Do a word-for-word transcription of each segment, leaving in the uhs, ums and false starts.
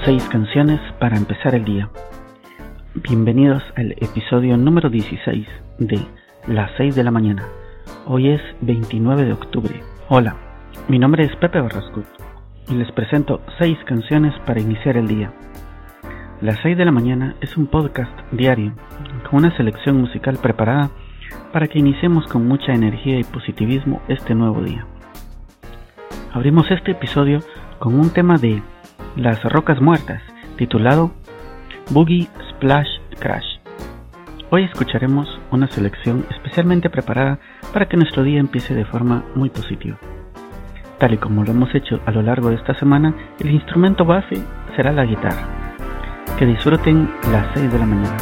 Seis canciones para empezar el día. Bienvenidos al episodio número dieciséis de Las seis de la mañana. Hoy es veintinueve de octubre. Hola, mi nombre es Pepe Barrascut y les presento seis canciones para iniciar el día. Las seis de la mañana es un podcast diario con una selección musical preparada para que iniciemos con mucha energía y positivismo este nuevo día. Abrimos este episodio con un tema de Las Rocas Muertas, titulado Boogie Splash Crash. Hoy escucharemos una selección especialmente preparada para que nuestro día empiece de forma muy positiva. Tal y como lo hemos hecho a lo largo de esta semana, el instrumento base será la guitarra. Que disfruten las seis de la mañana.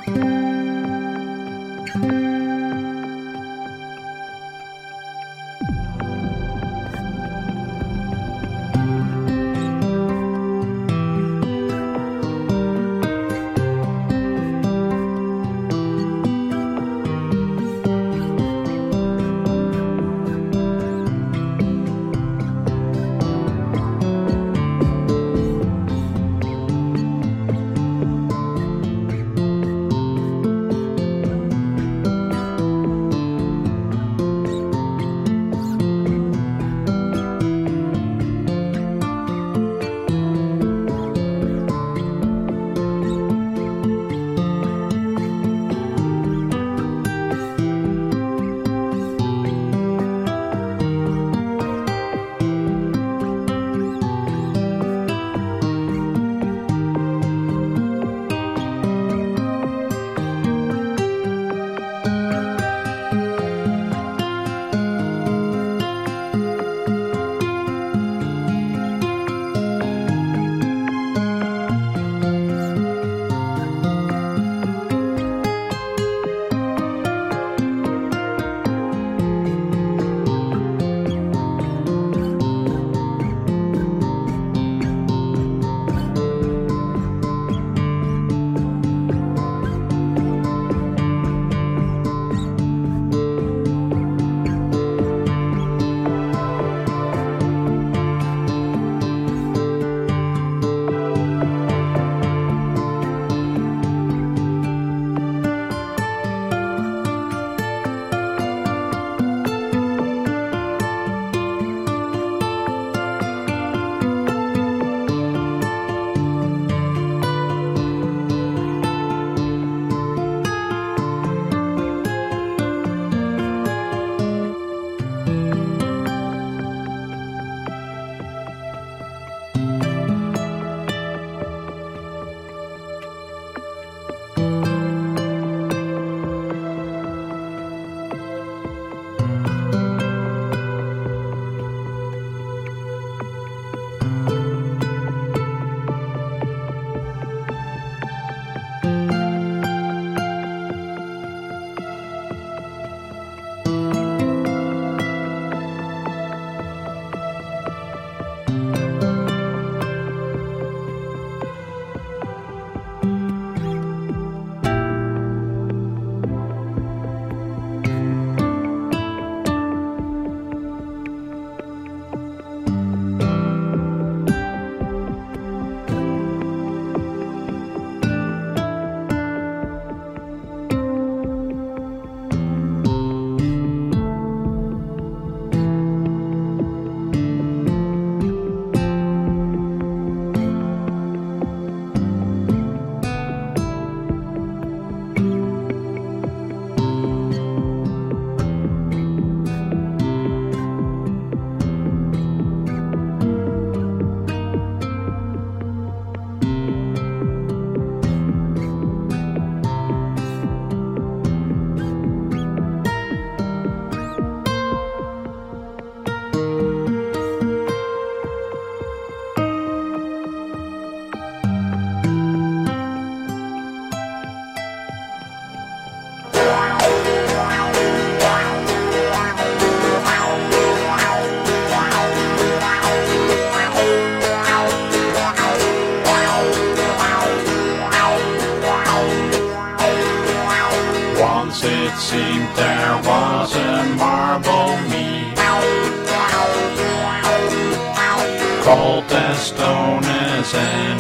cold as stone as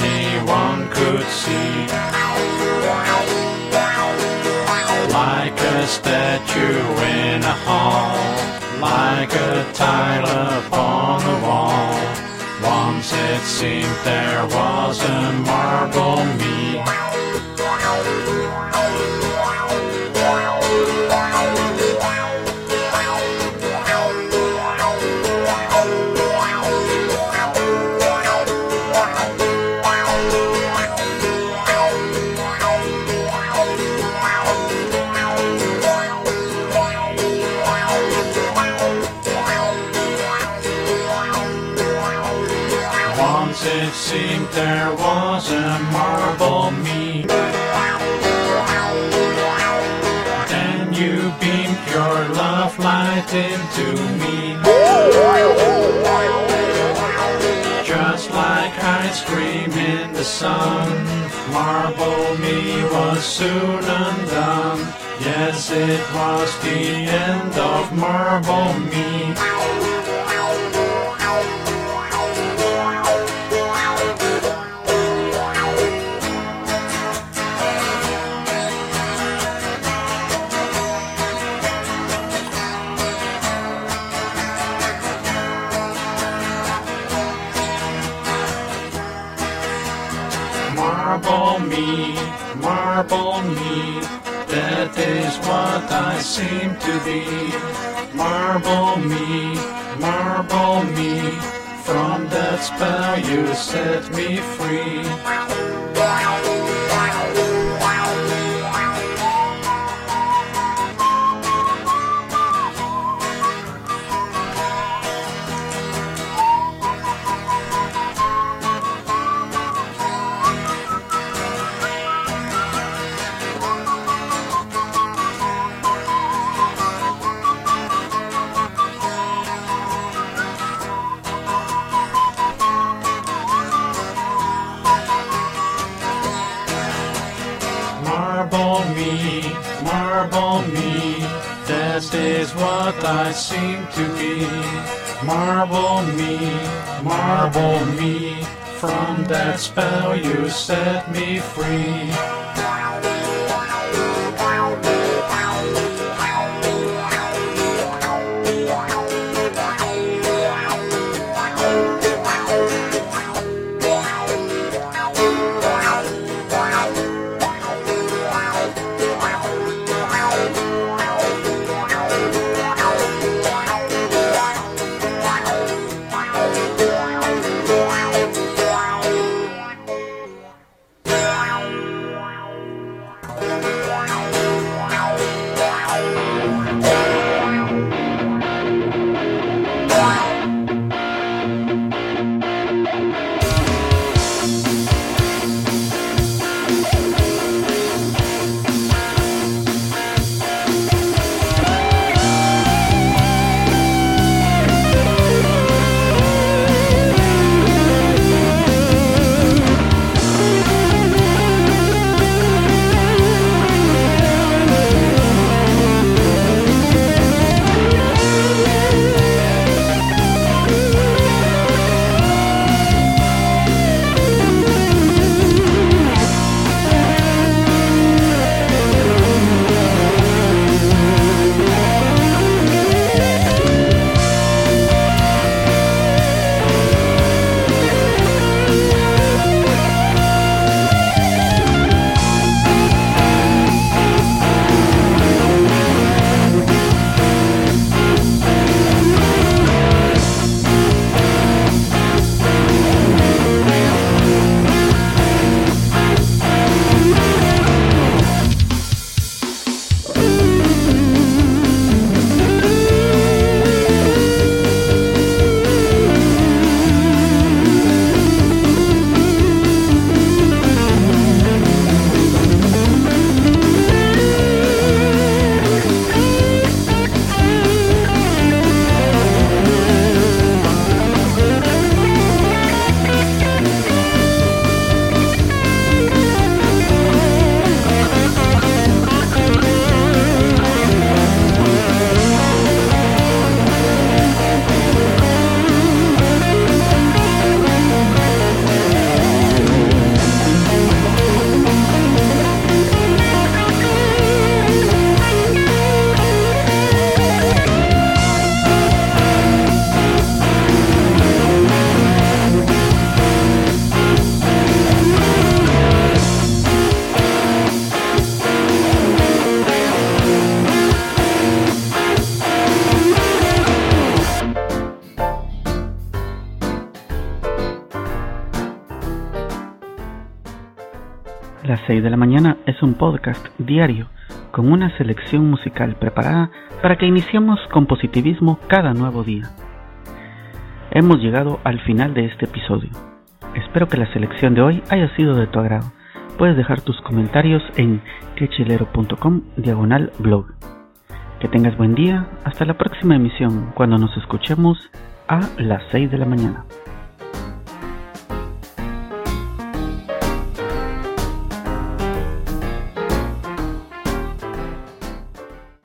anyone could see, like a statue in a hall, like a tile upon the wall. Once it seemed there was a marble me, it seemed there was a marble me. of light into me. Just like ice cream in the sun, Marble Me was soon undone. Yes, it was the end of Marble Me. Marble me, marble me, that is what I seem to be. Marble me, marble me, from that spell you set me free. Marble me, marble me, that is what I seem to be. Marble me, marble me, from that spell you set me free. Las seis de la mañana es un podcast diario con una selección musical preparada para que iniciemos con positivismo cada nuevo día. Hemos llegado al final de este episodio. Espero que la selección de hoy haya sido de tu agrado. Puedes dejar tus comentarios en quechelero punto com diagonal blog. Que tengas buen día. Hasta la próxima emisión, cuando nos escuchemos a las seis de la mañana.